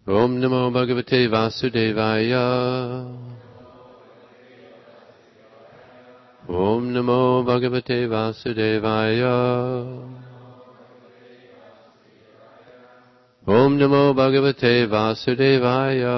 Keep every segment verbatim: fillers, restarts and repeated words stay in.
Om Namo Bhagavate Vasudevaya. Om Namo Bhagavate Vasudevaya. Om Namo Bhagavate Vasudevaya.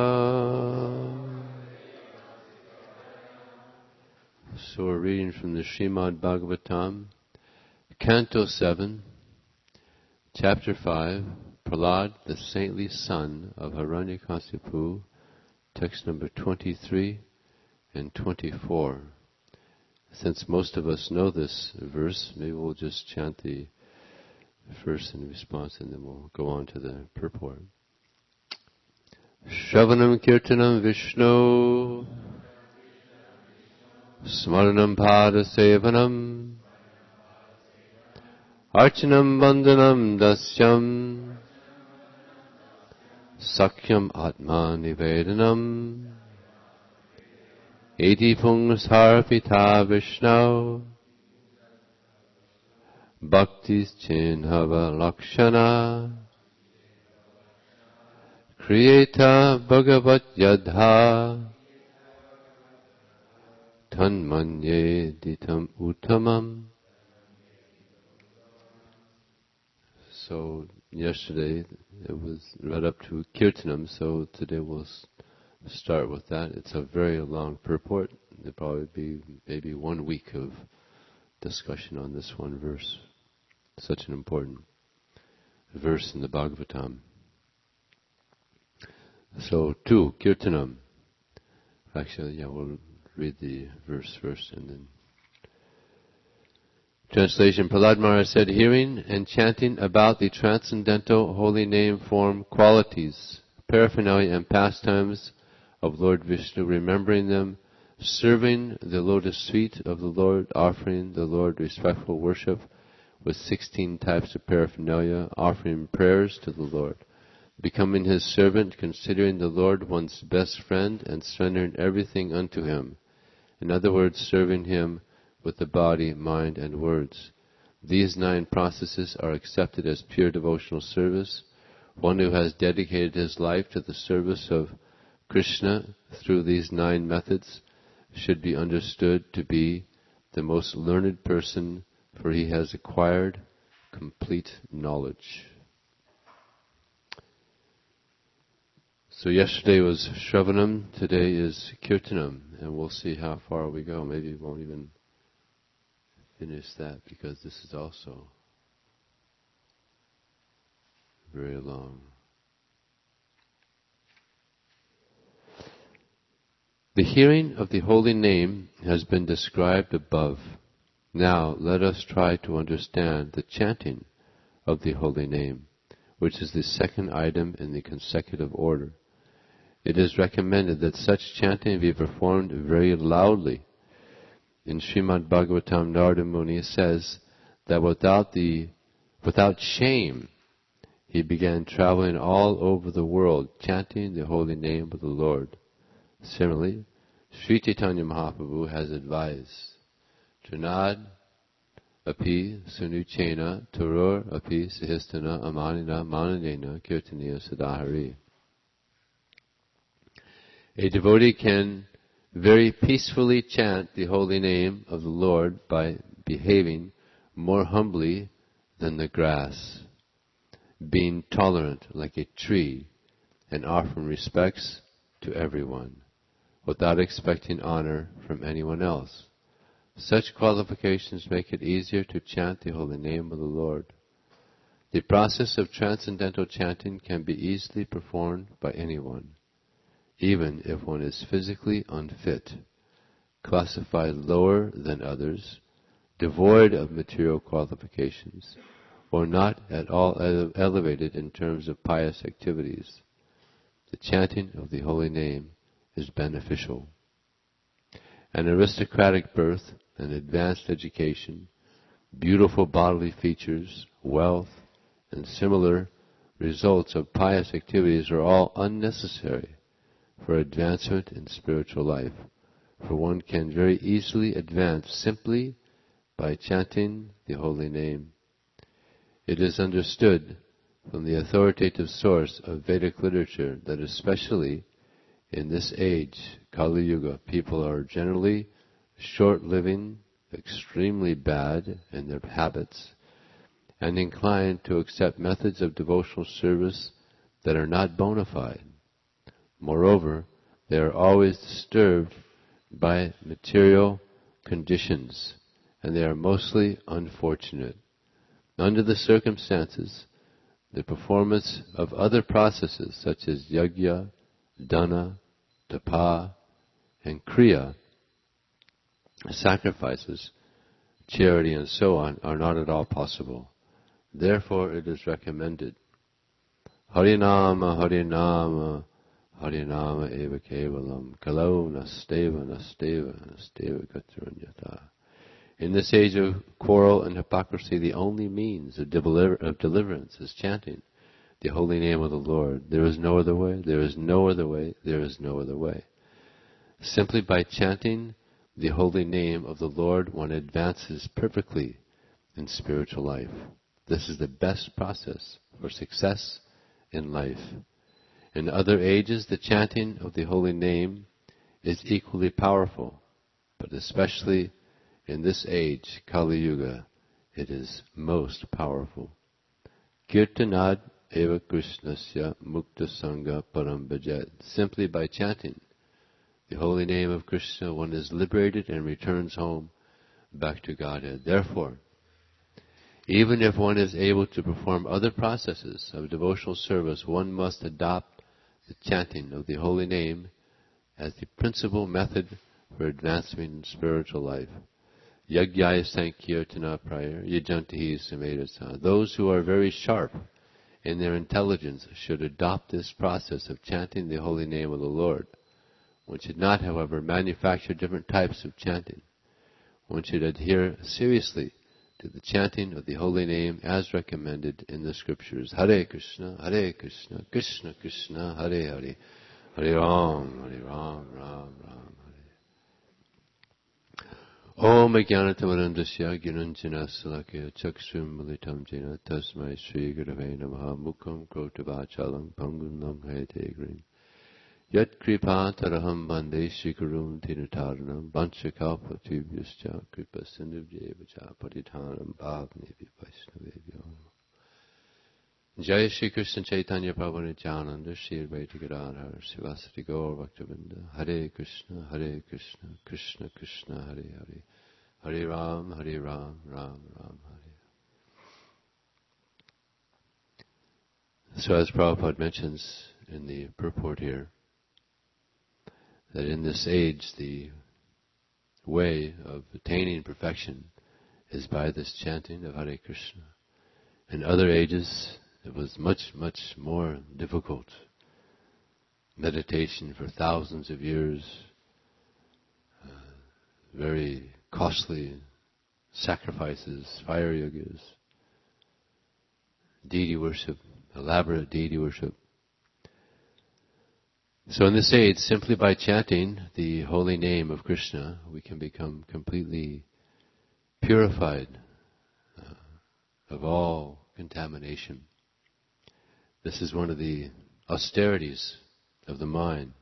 So we're reading from the Srimad Bhagavatam, Canto seven, Chapter five, Prahlad, the saintly son of Hiranyakasipu, text number twenty-three and twenty-four. Since most of us know this verse, maybe we'll just chant the first in response and then we'll go on to the purport. Shravanam Kirtanam Vishnu Smaranam Pada Sevanam Archanam Vandanam Dasyam Sakyam Atma Nivedanam Eti Pungsharpita Vishnu Bhaktis Chinhava Lakshana Kriyeta Bhagavat Yadha Tanmanye Ditam Uttamam. So yesterday it was right up to Kirtanam, so today we'll start with that. It's a very long purport. There'll probably be maybe one week of discussion on this one verse. Such an important verse in the Bhagavatam. So, two, Kirtanam. Actually, yeah, we'll read the verse first and then. Translation. Prahlad Maharaj said, hearing and chanting about the transcendental holy name form qualities, paraphernalia and pastimes of Lord Vishnu, remembering them, serving the lotus feet of the Lord, offering the Lord respectful worship with sixteen types of paraphernalia, offering prayers to the Lord, becoming His servant, considering the Lord one's best friend, and surrendering everything unto Him. In other words, serving Him with the body, mind, and words. These nine processes are accepted as pure devotional service. One who has dedicated his life to the service of Krishna through these nine methods should be understood to be the most learned person, for he has acquired complete knowledge. So yesterday was Shravanam, today is Kirtanam, and we'll see how far we go. Maybe we won't even finish that because this is also very long. The hearing of the holy name has been described above. Now let us try to understand the chanting of the holy name, which is the second item in the consecutive order. It is recommended that such chanting be performed very loudly. In Srimad Bhagavatam, Narada Muni says that without the, without shame, he began traveling all over the world, chanting the holy name of the Lord. Similarly, Sri Chaitanya Mahaprabhu has advised, Trinad api sunuchena turur api sahistana amanina mananena kirtaniya sadahari. A devotee can very peacefully chant the holy name of the Lord by behaving more humbly than the grass, being tolerant like a tree, and offering respects to everyone, without expecting honor from anyone else. Such qualifications make it easier to chant the holy name of the Lord. The process of transcendental chanting can be easily performed by anyone, even if one is physically unfit, classified lower than others, devoid of material qualifications, or not at all ele- elevated in terms of pious activities. The chanting of the holy name is beneficial. An aristocratic birth, an advanced education, beautiful bodily features, wealth, and similar results of pious activities are all unnecessary for advancement in spiritual life, for one can very easily advance simply by chanting the holy name. It is understood from the authoritative source of Vedic literature that especially in this age, Kali Yuga, people are generally short-living, extremely bad in their habits, and inclined to accept methods of devotional service that are not bona fide. Moreover, they are always disturbed by material conditions, and they are mostly unfortunate. Under the circumstances, the performance of other processes such as yajna, dana, tapa, and kriya, sacrifices, charity, and so on, are not at all possible. Therefore, it is recommended. Harinama, Harinama, Harinama eva kevalam, kalau nasteva, nasteva, nasteva gaturunyata. In this age of quarrel and hypocrisy, the only means of, deliver, of deliverance is chanting the holy name of the Lord. There is no other way, there is no other way, there is no other way. Simply by chanting the holy name of the Lord, one advances perfectly in spiritual life. This is the best process for success in life. In other ages, the chanting of the holy name is equally powerful, but especially in this age, Kali Yuga, it is most powerful. Kirtanad eva Krishnasya mukta sangha param bhajet. Simply by chanting the holy name of Krishna, one is liberated and returns home back to Godhead. Therefore, even if one is able to perform other processes of devotional service, one must adopt the chanting of the holy name as the principal method for advancement in spiritual life. Yajnaya Sankirtana Prayar Yajantihi Samedasa. Those who are very sharp in their intelligence should adopt this process of chanting the holy name of the Lord. One should not, however, manufacture different types of chanting. One should adhere seriously to the chanting of the holy name as recommended in the scriptures. Hare Krishna, Hare Krishna, Krishna Krishna, Hare Hare, Hare Ram, Hare Ram, Ram Ram, Hare. Om Jnanatamarandasya Gyananjana Salakya Chakshum Militam Jena Tasmai Sri Gurave Namaha Mukham Krotavachalam Pangundam Hayate Grim Yat Kripa Taraham Bande Shikarum Tinataranam Banchakalpa Tubhyascha Kripa Sindhubhyevacha Patitanam Bhavnevi Vaishnavebhyo. Jai Shri Krishna Chaitanya Prabhu Nityananda Shri Advaita Gadadhar Sivasati Gaur Bhaktavinda. Hare Krishna, Hare Krishna, Krishna Krishna, Hare Hare, Hare Ram, Hare Ram, Ram Ram, Hare. So as Prabhupada mentions in the purport here, that in this age the way of attaining perfection is by this chanting of Hare Krishna. In other ages, it was much, much more difficult. Meditation for thousands of years, uh, very costly sacrifices, fire yogas, deity worship, elaborate deity worship. So in this age, simply by chanting the holy name of Krishna, we can become completely purified uh, of all contamination. This is one of the austerities of the mind.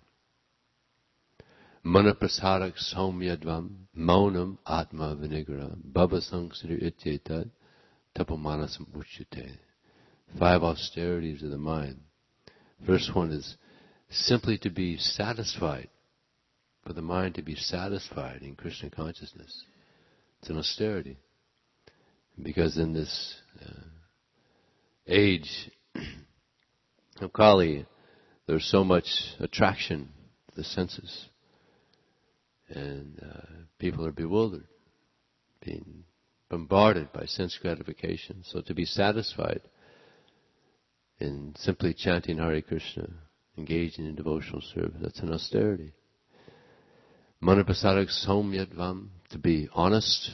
Manaprasarak saumyadvam maunam atma vinigra bhavasangsari ityetat tapamanasam uchyate. Five austerities of the mind. First one is simply to be satisfied, for the mind to be satisfied in Krishna consciousness. It's an austerity. Because in this uh, age of Kali, there's so much attraction to the senses. And uh, people are bewildered, being bombarded by sense gratification. So to be satisfied in simply chanting Hare Krishna, engaging in devotional service, that's an austerity. Manapasarak saumyadvam, to be honest.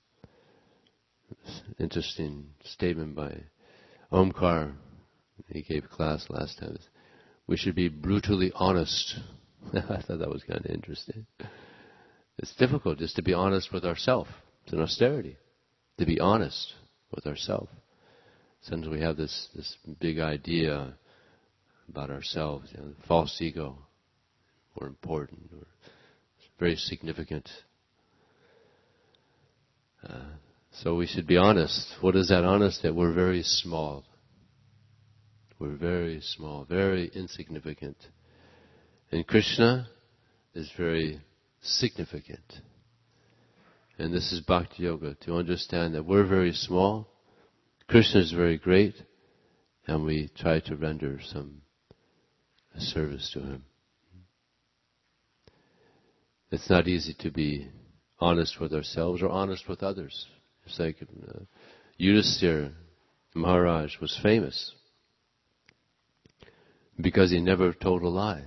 Interesting statement by Omkar. He gave a class last time. We should be brutally honest. I thought that was kind of interesting. It's difficult just to be honest with ourselves. It's an austerity to be honest with ourselves. Sometimes we have this, this big idea about ourselves, you know, false ego. We're important, we're very significant. Uh, so we should be honest. What is that honest? That we're very small. We're very small, very insignificant. And Krishna is very significant. And this is Bhakti Yoga, to understand that we're very small, Krishna is very great, and we try to render some service to Him. It's not easy to be honest with ourselves or honest with others. It's like uh, Yudhisthira Maharaj was famous because he never told a lie.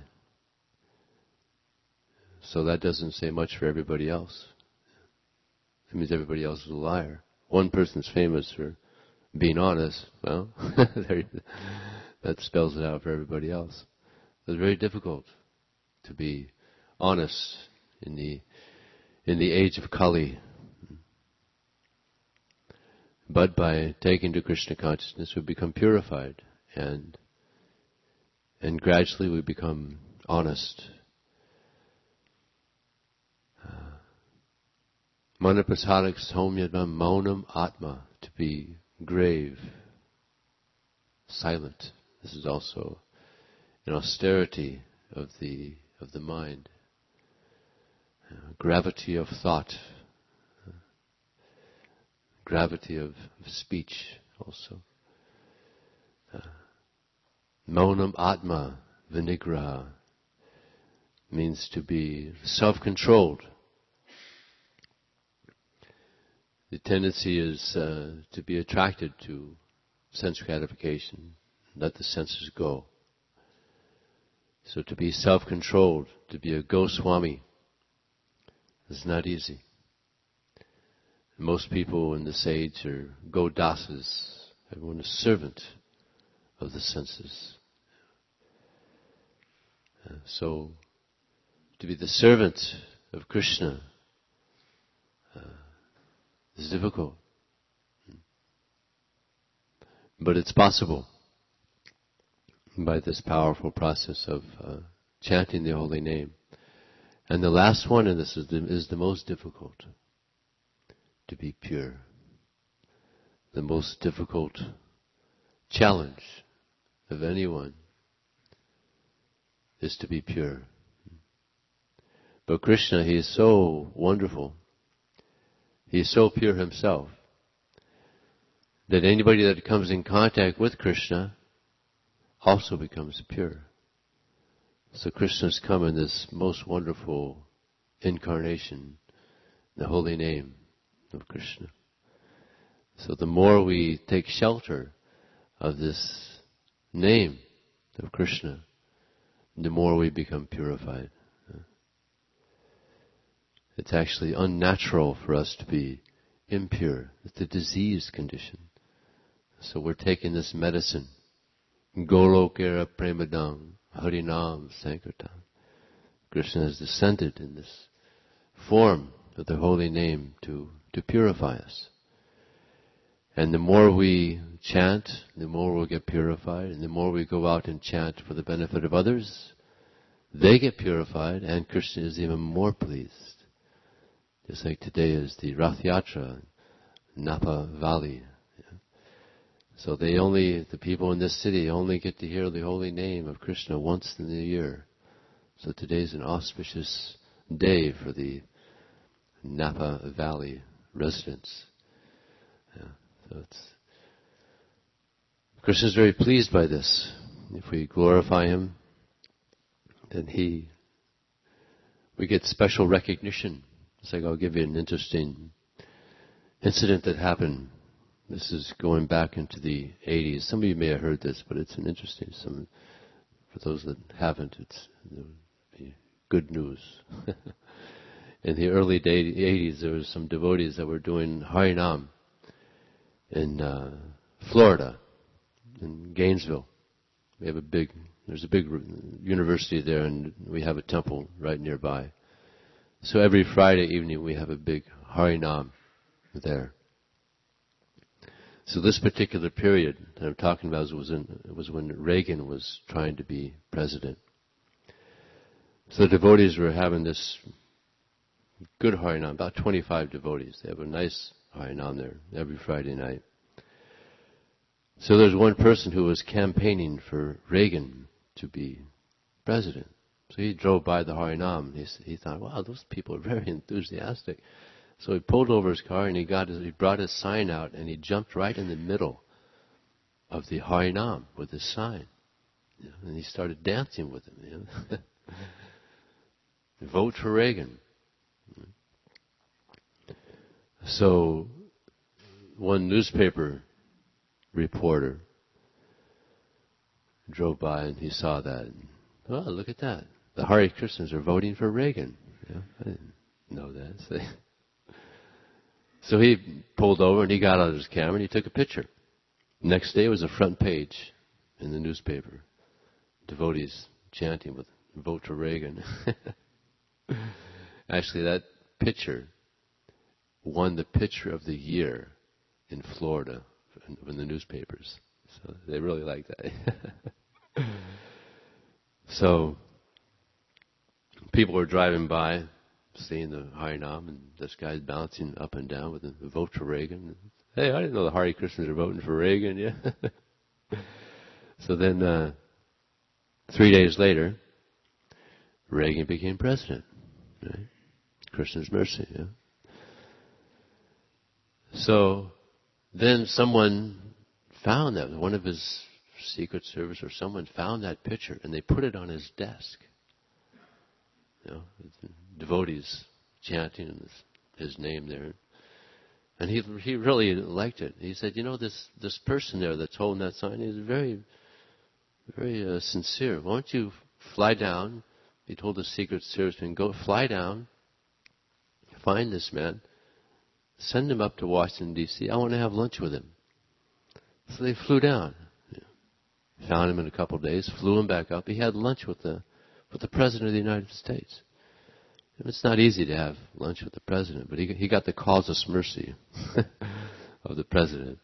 So that doesn't say much for everybody else. It means everybody else is a liar. One person's famous for being honest. Well, that spells it out for everybody else. It's very difficult to be honest in the in the age of Kali. But by taking to Krishna consciousness, we become purified, and and gradually we become honest. Manaprasadak somyadam maunam atma, to be grave, silent. This is also an austerity of the of the mind, uh, gravity of thought, uh, gravity of, of speech also. Uh, maunam atma vinigraha means to be self-controlled. The tendency is uh, to be attracted to sense gratification, let the senses go. So to be self-controlled, to be a Goswami, is not easy. Most people in this age are Godasas. Everyone is servant of the senses. Uh, so to be the servant of Krishna uh, is difficult. But it's possible by this powerful process of uh, chanting the holy name. And the last one, and this is the, is the most difficult, to be pure. The most difficult challenge of anyone is to be pure. But Krishna, He is so wonderful. He is so pure Himself that anybody that comes in contact with Krishna also becomes pure. So Krishna's come in this most wonderful incarnation, the holy name of Krishna. So the more we take shelter of this name of Krishna, the more we become purified. It's actually unnatural for us to be impure. It's a diseased condition. So we're taking this medicine. Golokera Premadam Harinam Sankirtan. Krishna has descended in this form of the holy name to, to purify us. And the more we chant, the more we'll get purified. And the more we go out and chant for the benefit of others, they get purified, and Krishna is even more pleased. Just like today is the Rath Yatra, Napa Valley. So they only, the people in this city only get to hear the holy name of Krishna once in the year. So today's an auspicious day for the Napa Valley residents. Yeah, so it's, Krishna's very pleased by this. If we glorify Him, then He, we get special recognition. It's like, I'll give you an interesting incident that happened. This is going back into the eighties. Some of you may have heard this, but it's an interesting, some, for those that haven't, it's good news. In the early day, eighties, there was some devotees that were doing Harinam in uh, Florida, in Gainesville. We have a big, there's a big university there, and we have a temple right nearby. So every Friday evening we have a big Harinam there. So this particular period that I'm talking about was, in, was when Reagan was trying to be president. So the devotees were having this good Harinam, about twenty-five devotees. They have a nice Harinam there every Friday night. So there's one person who was campaigning for Reagan to be president. So he drove by the Harinam. He, he thought, wow, those people are very enthusiastic. So he pulled over his car and he got his, he brought his sign out and he jumped right in the middle of the Harinam with his sign. You know, and he started dancing with him. You know. Vote for Reagan. So one newspaper reporter drove by and he saw that. And, oh, look at that. The Hare Krishnas are voting for Reagan. Yeah, I didn't know that. So, so he pulled over and he got out his camera and he took a picture. Next day it was a front page in the newspaper. Devotees chanting with vote for Reagan. Actually, that picture won the picture of the year in Florida in the newspapers. So they really liked that. So people were driving by, seeing the Harinam, and this guy's bouncing up and down with the vote for Reagan. Hey, I didn't know the Hare Krishnas are voting for Reagan. Yeah. So then, uh, three days later, Reagan became president. Right? Krishna's mercy. Yeah. So then someone found that, one of his Secret Service or someone found that picture and they put it on his desk. You know, devotees chanting his, his name there. And he he really liked it. He said, you know, this, this person there that's holding that sign is very, very uh, sincere. Why don't you fly down? He told the Secret Serviceman, go fly down, find this man, send him up to Washington, D C I want to have lunch with him. So they flew down. Found him in a couple of days, flew him back up. He had lunch with the with the President of the United States. It's not easy to have lunch with the President, but he he got the causus mercy of the President.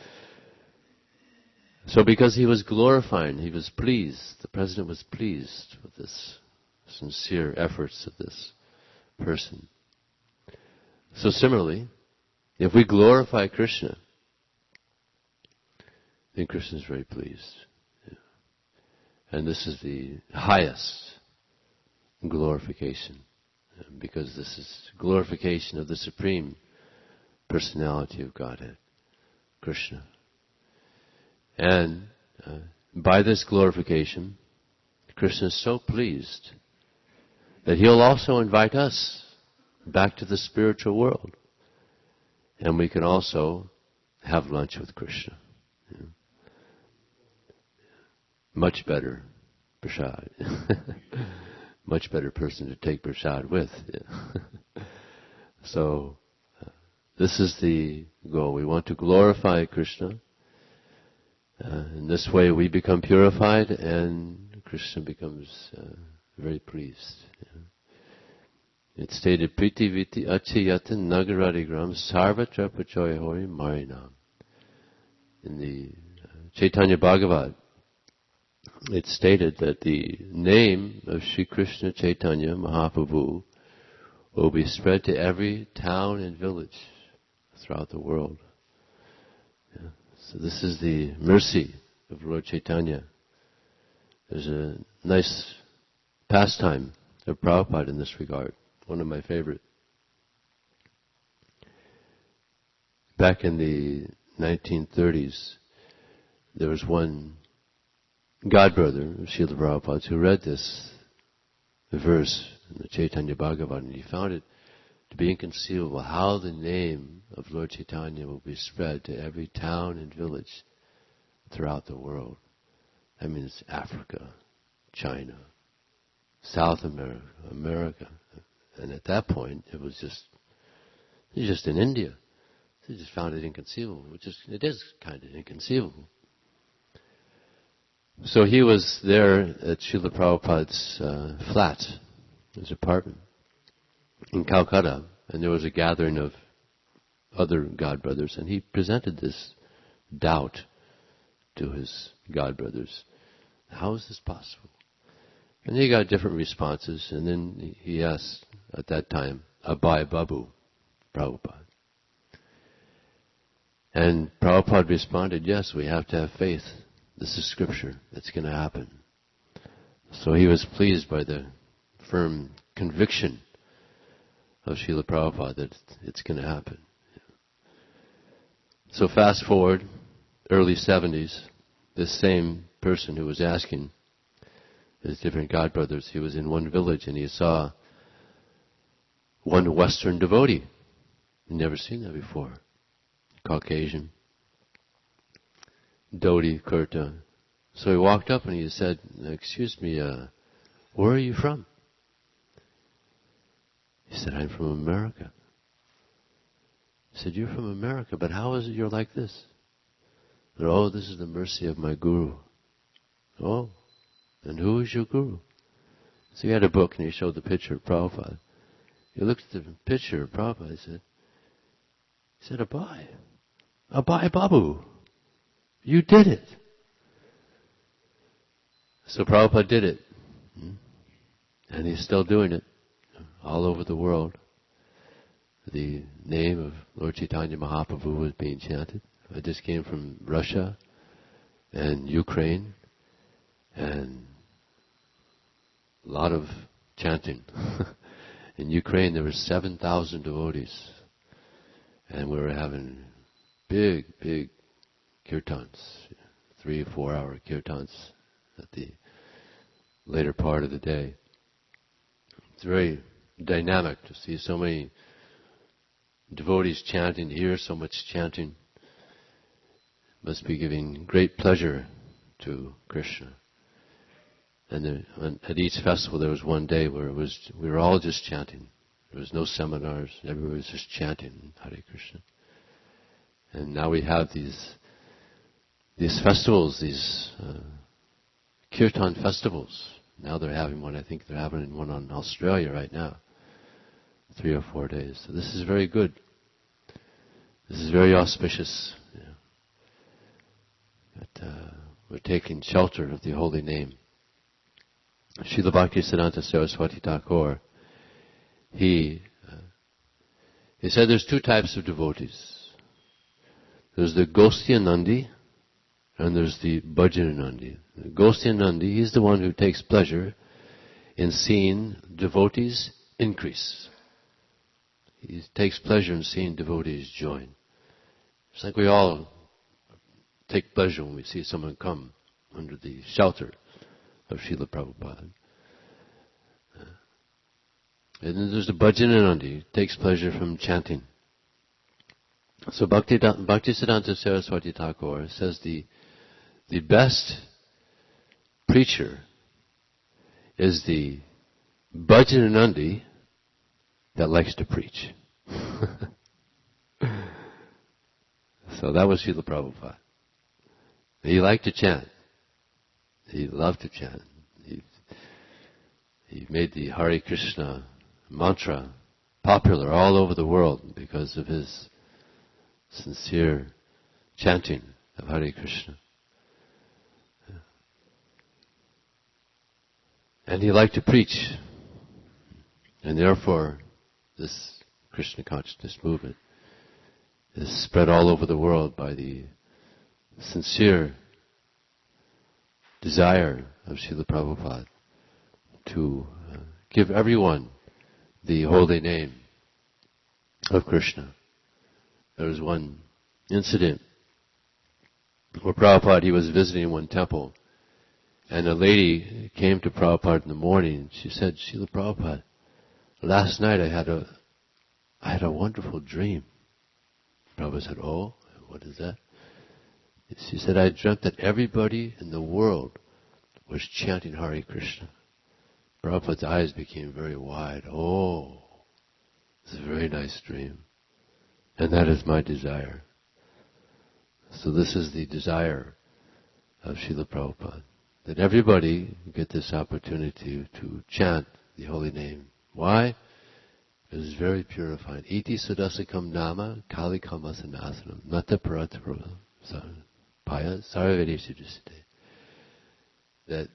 So because he was glorifying, he was pleased, the President was pleased with this sincere efforts of this person. So similarly, if we glorify Krishna, then Krishna is very pleased. Yeah. And this is the highest glorification, because this is glorification of the Supreme Personality of Godhead, Krishna. And uh, by this glorification, Krishna is so pleased that He'll also invite us back to the spiritual world. And we can also have lunch with Krishna. Yeah. Much better prasad. Much better person to take prasad with. Yeah. So, uh, this is the goal. We want to glorify Krishna. Uh, in this way we become purified and Krishna becomes uh, very pleased. Yeah. It's stated, Priti Viti Achiyatan Nagaradigram Sarvatra Pachoyahori Marinam. In the uh, Chaitanya Bhagavat, it's stated that the name of Sri Krishna Chaitanya Mahaprabhu will be spread to every town and village throughout the world. Yeah. So this is the mercy of Lord Chaitanya. There's a nice pastime of Prabhupada in this regard. One of my favorite. Back in the nineteen thirties, there was one godbrother of Srila Prabhupada who read this verse in the Chaitanya Bhagavat, and he found it to be inconceivable how the name of Lord Chaitanya will be spread to every town and village throughout the world. That means Africa, China, South America, America. And at that point, it was just, it was just in India. They just found it inconceivable, which is, it is kind of inconceivable. So he was there at Srila Prabhupada's uh, flat, his apartment, in Calcutta, and there was a gathering of other godbrothers, and he presented this doubt to his godbrothers. How is this possible? And he got different responses, and then he asked at that time, Abhay Babu, Prabhupada. And Prabhupada responded, yes, we have to have faith. This is scripture. It's going to happen. So he was pleased by the firm conviction of Srila Prabhupada that it's going to happen. So fast forward, early seventies, this same person who was asking his different godbrothers, he was in one village and he saw one Western devotee. He'd never seen that before. Caucasian. Dhoti, kurta. So he walked up and he said, excuse me, uh, where are you from? He said, I'm from America. He said, you're from America, but how is it you're like this? Said, oh, this is the mercy of my guru. Oh, and who is your guru? So he had a book and he showed the picture of Prabhupada. He looked at the picture of Prabhupada. He said, he said, Abhay, Abhay Babu, you did it. So Prabhupada did it. And he's still doing it all over the world. The name of Lord Chaitanya Mahaprabhu was being chanted. I just came from Russia and Ukraine, and a lot of chanting. In Ukraine there were seven thousand devotees, and we were having big, big kirtans, three or four hour kirtans at the later part of the day. It's very dynamic to see so many devotees chanting, to hear so much chanting. Must be giving great pleasure to Krishna. And there, at each festival there was one day where it was we were all just chanting. There was no seminars. Everybody was just chanting Hare Krishna. And now we have these these festivals, these uh, kirtan festivals. Now they're having one. I think they're having one on Australia right now. Three or four days. So this is very good. This is very auspicious. You know, that uh, we're taking shelter of the holy name. Srila Bhaktisiddhanta Saraswati Thakur, he uh, he said there's two types of devotees. There's the Gostyanandi and there's the Bhajananandi. The Gostyanandi, he's the one who takes pleasure in seeing devotees increase. He takes pleasure in seeing devotees join. It's like we all take pleasure when we see someone come under the shelter of Srila Prabhupada. Uh, and then there's the Bhajananandi, he takes pleasure from chanting. So Bhakti, Bhaktisiddhanta Saraswati Thakur says the the best preacher is the Bhajananandi that likes to preach. So that was Srila Prabhupada. He liked to chant. He loved to chant. He, he made the Hare Krishna mantra popular all over the world because of his sincere chanting of Hare Krishna. And he liked to preach. And therefore, this Krishna consciousness movement is spread all over the world by the sincere desire of Srila Prabhupada to uh, give everyone the holy name of Krishna. There was one incident where Prabhupada, he was visiting one temple, and a lady came to Prabhupada in the morning. She said, Srila Prabhupada, last night I had a, I had a wonderful dream. Prabhupada said, oh, what is that? She said, I dreamt that everybody in the world was chanting Hare Krishna. Prabhupada's eyes became very wide. Oh, it's a very nice dream. And that is my desire. So this is the desire of Srila Prabhupada, that everybody get this opportunity to chant the holy name. Why? It is very purifying. Iti sudasakam nama kalikama sanasanam nata paratara Paya Sarvedeshu Dusite. That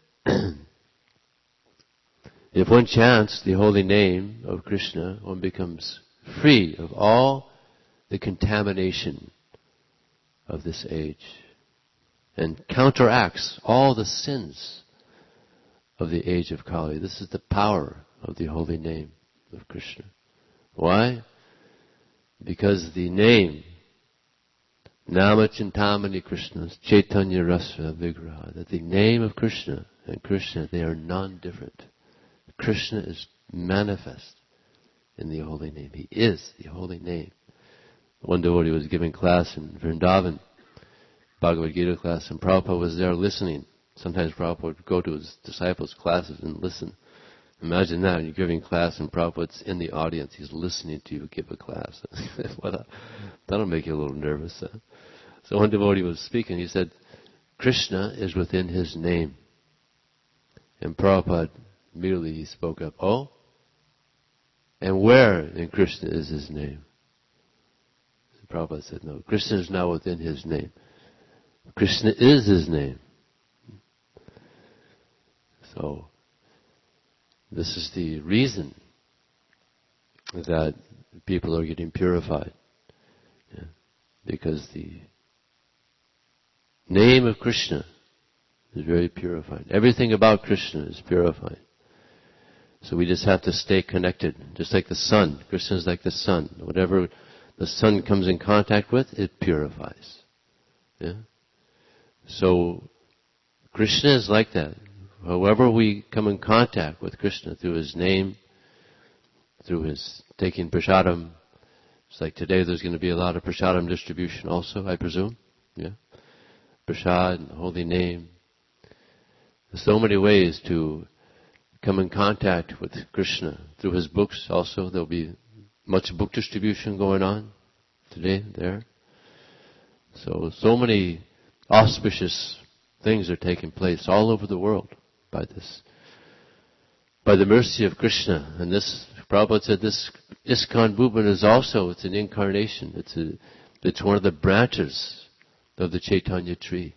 if one chants the holy name of Krishna, one becomes free of all the contamination of this age and counteracts all the sins of the age of Kali. This is the power of the holy name of Krishna. Why? Because the name Nama Chintamani Krishna, Chaitanya Rasa Vigraha, that the name of Krishna and Krishna, they are non-different. Krishna is manifest in the holy name. He is the holy name. One devotee was giving class in Vrindavan, Bhagavad Gita class, and Prabhupada was there listening. Sometimes Prabhupada would go to his disciples' classes and listen. Imagine that, you're giving class and Prabhupada's in the audience. He's listening to you give a class. Well, that'll make you a little nervous. Huh? So one devotee was speaking. He said, Krishna is within his name. And Prabhupada immediately he spoke up, oh? And where in Krishna is his name? And Prabhupada said, no, Krishna is not within his name. Krishna is his name. So, this is the reason that people are getting purified. Yeah. Because the name of Krishna is very purifying. Everything about Krishna is purifying. So we just have to stay connected. Just like the sun. Krishna is like the sun. Whatever the sun comes in contact with, it purifies. Yeah? So, Krishna is like that. However we come in contact with Krishna through His name, through His taking prasadam. It's like today there's going to be a lot of prasadam distribution also, I presume. Yeah, prasad and the holy name. There's so many ways to come in contact with Krishna. Through His books also, there'll be much book distribution going on today there. So, so many auspicious things are taking place all over the world by this, by the mercy of Krishna. And this, Prabhupada said, this ISKCON movement is also, it's an incarnation. It's a, it's one of the branches of the Chaitanya tree.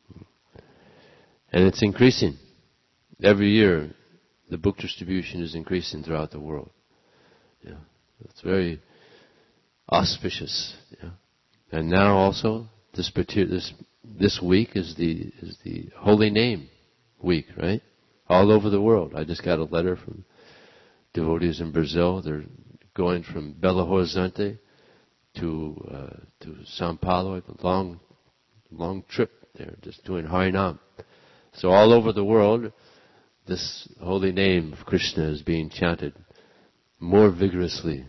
And it's increasing. Every year, the book distribution is increasing throughout the world. Yeah, it's very auspicious. Yeah. And now also, this this this week is the is the Holy Name Week, right? All over the world. I just got a letter from devotees in Brazil. They're going from Belo Horizonte to uh, to São Paulo. A long long trip there, just doing Harinam. So all over the world, this holy name of Krishna is being chanted more vigorously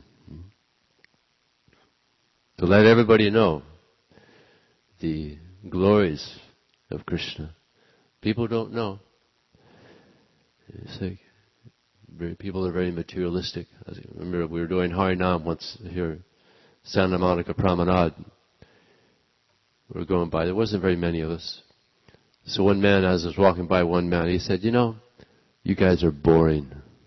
to let everybody know the glories of Krishna. People don't know. It's like very, people are very materialistic. I remember we were doing Harinam once here, Santa Monica Promenade. We were going by. There wasn't very many of us. So one man, as I was walking by, one man, he said, you know, you guys are boring.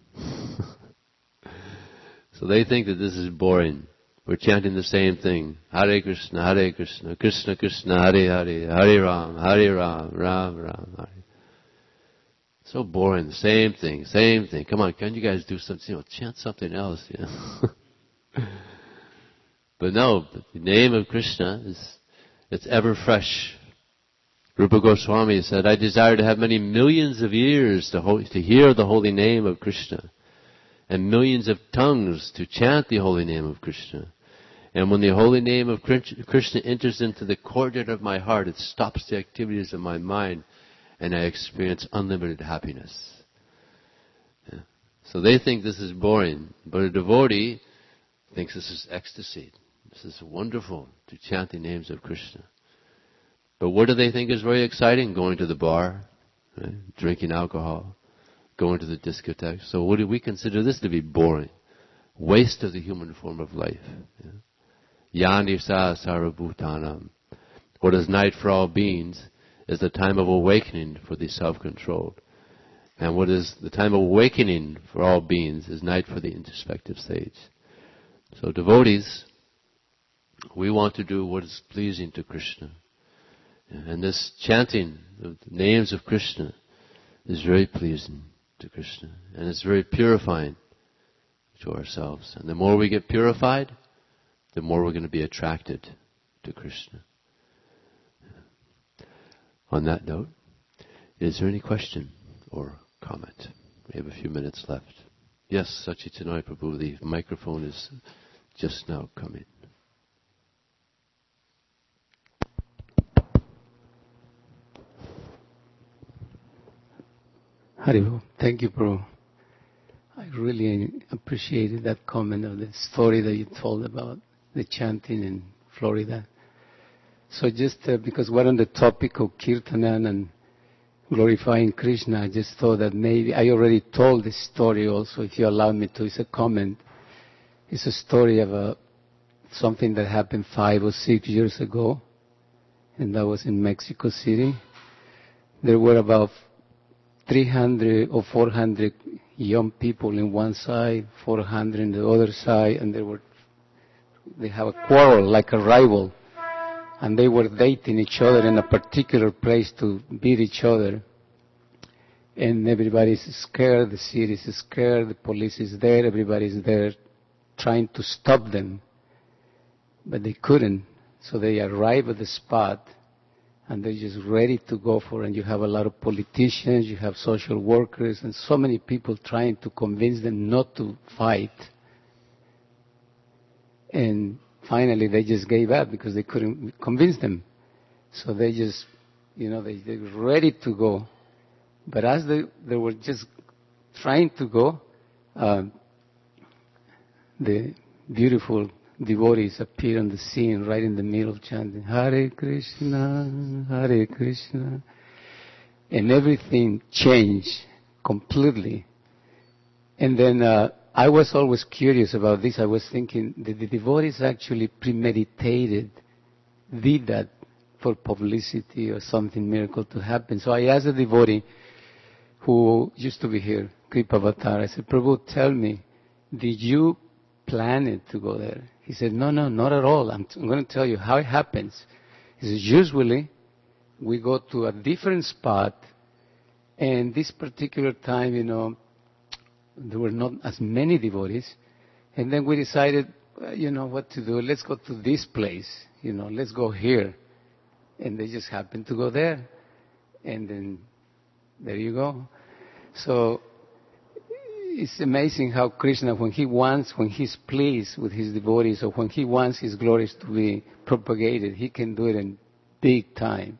So they think that this is boring. We're chanting the same thing. Hare Krishna, Hare Krishna, Krishna Krishna, Hare Hare, Hare Ram, Hare Ram, Ram Ram, Hare. So boring. The same thing, same thing. Come on, can't you guys do something? You know, chant something else. You know? But no, but the name of Krishna is, it's ever fresh. Rupa Goswami said, I desire to have many millions of ears to, ho- to hear the holy name of Krishna, and millions of tongues to chant the holy name of Krishna. And when the holy name of Krishna enters into the courtyard of my heart, it stops the activities of my mind, and I experience unlimited happiness. Yeah. So they think this is boring, but a devotee thinks this is ecstasy. This is wonderful to chant the names of Krishna. But what do they think is very exciting? Going to the bar, right? Drinking alcohol, going to the discotheque. So what do we consider this to be? Boring. Waste of the human form of life. Yani sa sarabhutanam. What is night for all beings is the time of awakening for the self-controlled. And what is the time of awakening for all beings is night for the introspective stage. So devotees, we want to do what is pleasing to Krishna. And this chanting of the names of Krishna is very pleasing to Krishna. And it's very purifying to ourselves. And the more we get purified, the more we're going to be attracted to Krishna. On that note, is there any question or comment? We have a few minutes left. Yes, Sachitanaya Prabhu, the microphone is just now coming. Haribo, thank you, Prabhu. I really appreciated that comment of the story that you told about the chanting in Florida. So just uh, because we're on the topic of Kirtanan and glorifying Krishna, I just thought that maybe, I already told this story also, if you allow me to, it's a comment. It's a story of a, something that happened five or six years ago, and that was in Mexico City. There were about three hundred or four hundred young people in one side, four hundred in the other side, and they were, they have a quarrel, like a rival. And they were dating each other in a particular place to beat each other. And everybody's scared, the city is scared, the police is there, everybody's there trying to stop them. But they couldn't. So they arrive at the spot and they're just ready to go for it. And you have a lot of politicians, you have social workers, and so many people trying to convince them not to fight. And finally, they just gave up because they couldn't convince them. So they just, you know, they, they were ready to go. But as they, they were just trying to go, uh, the beautiful devotees appeared on the scene right in the middle chanting, Hare Krishna, Hare Krishna. And everything changed completely. And then uh, I was always curious about this. I was thinking that the devotees actually premeditated, did that for publicity or something miracle to happen. So I asked a devotee who used to be here, Kripa Avatar, I said, Prabhu, tell me, did you plan it to go there? He said, no, no, not at all. I'm, t- I'm going to tell you how it happens. He says, usually we go to a different spot, and this particular time, you know, there were not as many devotees. And then we decided, well, you know, what to do. Let's go to this place. You know, let's go here. And they just happened to go there. And then there you go. So it's amazing how Krishna, when he wants, when he's pleased with his devotees, or when he wants his glories to be propagated, he can do it in big time.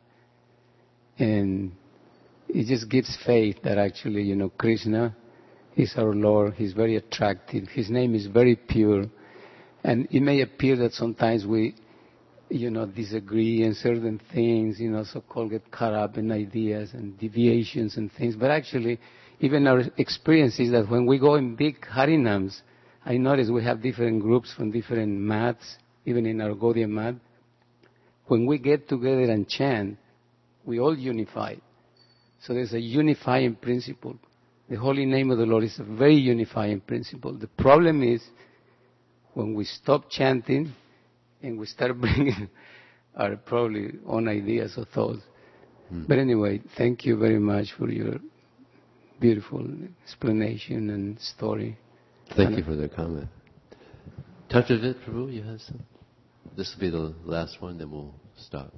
And it just gives faith that actually, you know, Krishna is our Lord. He's very attractive. His name is very pure. And it may appear that sometimes we, you know, disagree in certain things, you know, so-called get caught up in ideas and deviations and things. But actually, even our experience is that when we go in big harinams, I notice we have different groups from different mats, even in our Gaudiya mat. When we get together and chant, we all unify. So there's a unifying principle. The holy name of the Lord is a very unifying principle. The problem is when we stop chanting and we start bringing our probably own ideas or thoughts. Hmm. But anyway, thank you very much for your beautiful explanation and story. Thank and you for the comment. Tatravit Prabhu, you have some? This will be the last one, then we'll stop.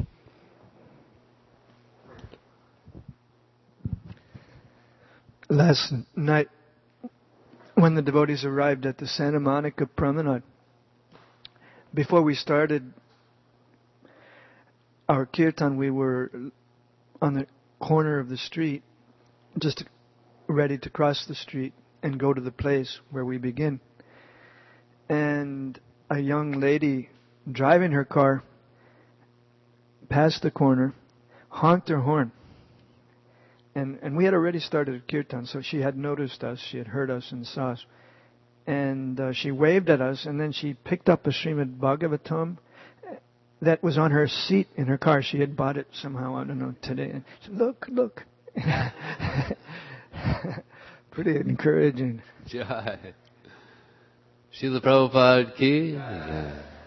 Last night, when the devotees arrived at the Santa Monica Promenade, before we started our kirtan, we were on the corner of the street, just ready to cross the street and go to the place where we begin. And a young lady driving her car past the corner honked her horn. And and we had already started a kirtan, so she had noticed us, she had heard us and saw us. And uh, she waved at us, and then she picked up a Srimad Bhagavatam that was on her seat in her car. She had bought it somehow, I don't know, today. And she said, look, look. Pretty encouraging. Jai. Srila Prabhupada ki. Jai.